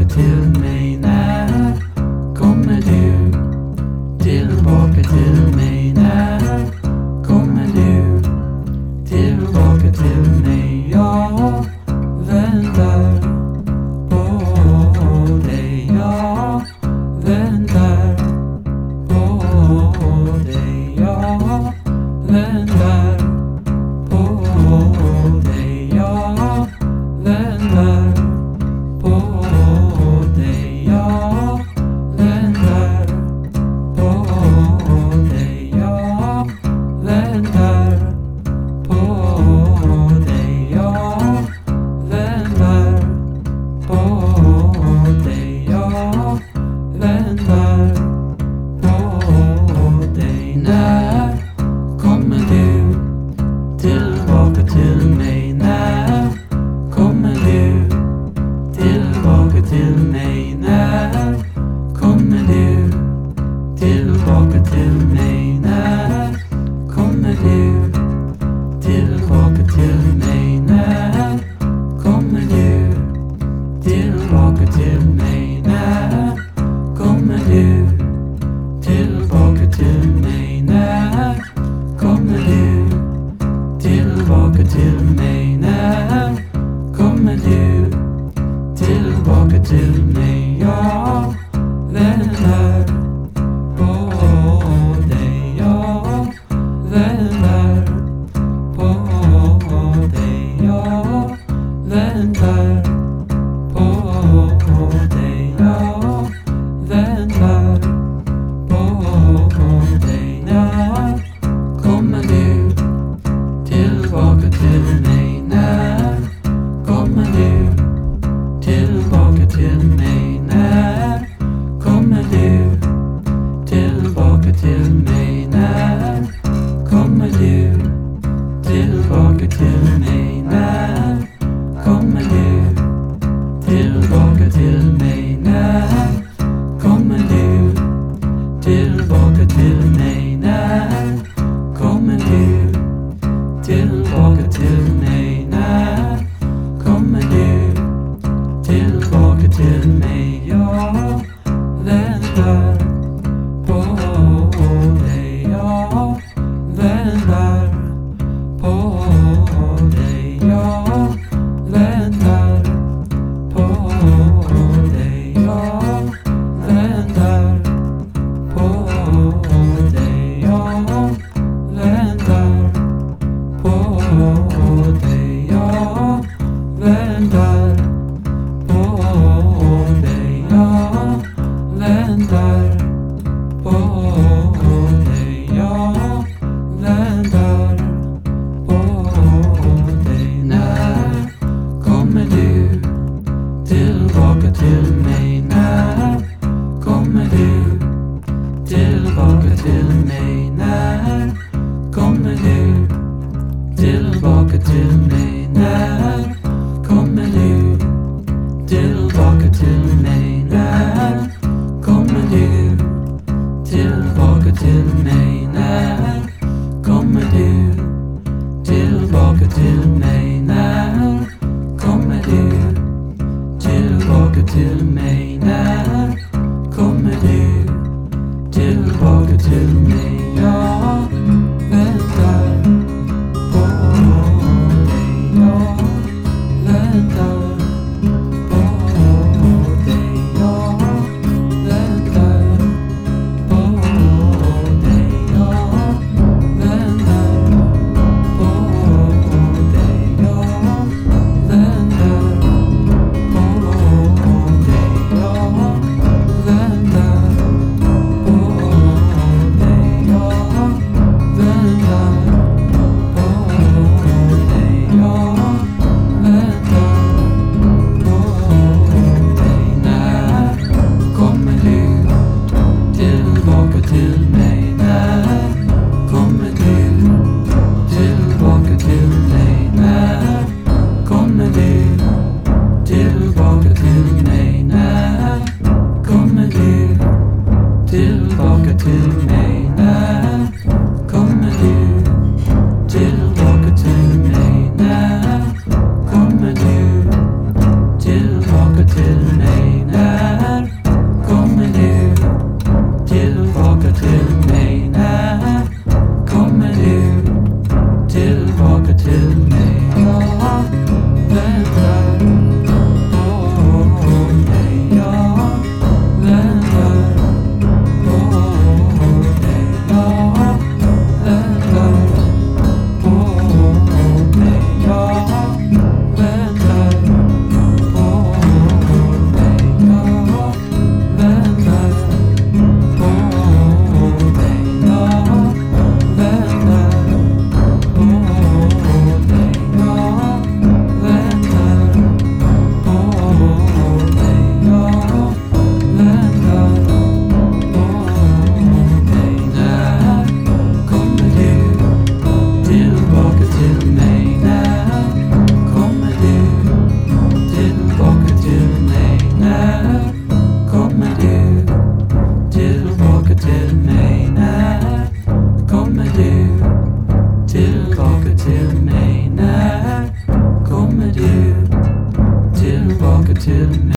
till mig? När kommer du tillbaka till mig? När kommer du tillbaka till mig? Jag väntar på dig. Jag väntar på dig. Jag väntar på dig. Jag väntar på dig. Jag väntar på dig. Jag väntar på dig. Jag väntar på dig. Jag väntar på dig. När kommer du tillbaka till mig? När kommer du tillbaka till mig? När kommer du tillbaka till mig? När kommer du tillbaka till mig? När kommer du tillbaka till mig? När kommer du tillbaka till mig? När kommer du tillbaka till mig? När kommer du tillbaka till mig? Jag väntar på dig. Jag väntar på dig. Jag väntar på dig. Jag väntar på dig. När kommer du tillbaka till mig? När kommer du tillbaka till mig? När kommer du tillbaka till mig? När kommer du tillbaka till mig? När kommer du tillbaka till mig? När kommer du tillbaka till mig? När kommer du tillbaka till mig? När kommer du tillbaka till mig? Jag väntar på dig. Jag väntar på dig. Jag väntar på dig. Jag väntar på dig. Jag väntar på dig. Jag väntar på dig. Jag väntar på dig. Jag väntar på dig. När kommer du tillbaka till mig? När kommer du tillbaka till mig? När kommer du tillbaka till mig? När kommer du tillbaka till mig? När kommer du tillbaka till mig? När kommer du tillbaka till mig? När kommer du tillbaka till mig?